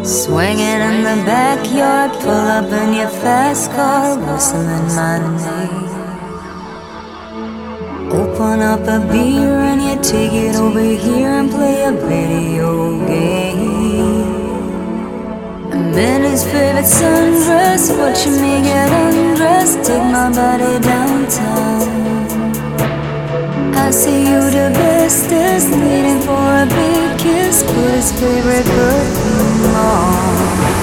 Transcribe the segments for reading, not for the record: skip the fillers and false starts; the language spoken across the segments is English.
Swinging in the backyard, pull up in your fast car, whistling my name. Open up a beer and you take it over here and play a video game. I'm in his favorite sundress, watching me get undressed, take my body downtown. I see you the bestest, waiting for a big kiss, put his favorite perfume on.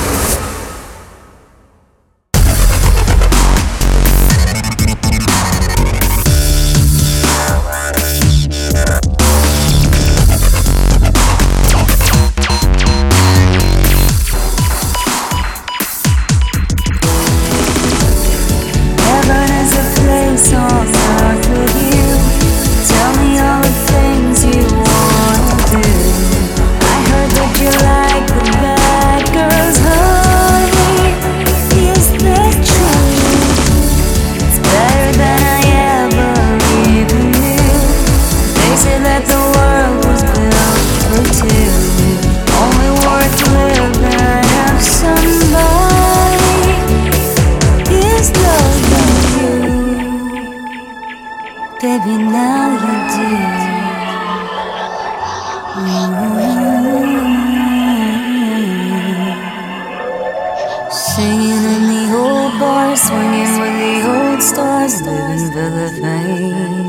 Heaven is a place on earth with you. Tell me all the things you wanna do. I heard that you like the bad girls, honey. Is that true? It's better than I ever even knew. They say that the world was built for two. Only worth living if somebody is loving you. Baby, now you do. Singing in the old bar, swinging with the old stars, living Villa fame.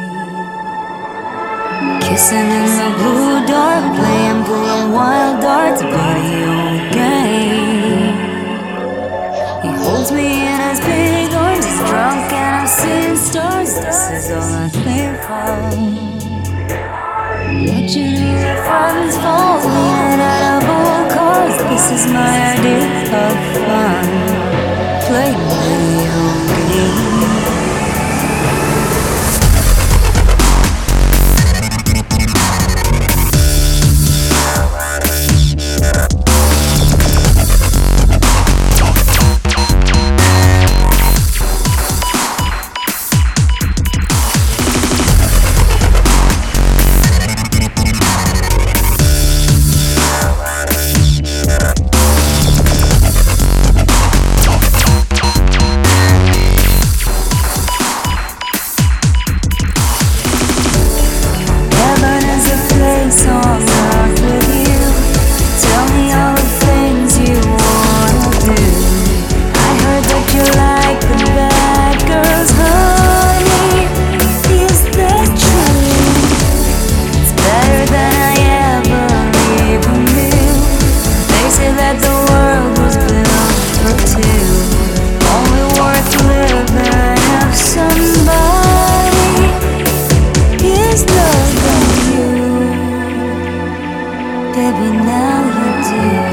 Kissing in the blue dark, playing pulling wild darts, video game. He holds me in his big arms, he's drunk and I'm seeing stars. This is all I think of. Watching your friends fall, leaning out of old cars. This is my idea of fun. Play video games. On earth with you. Tell me all the things you wanna do. I heard that you like the bad girls, honey. Is that true? It's better than I ever even knew. They say that the world was built for two. Only worth living if somebody is loving you. Baby, now you do.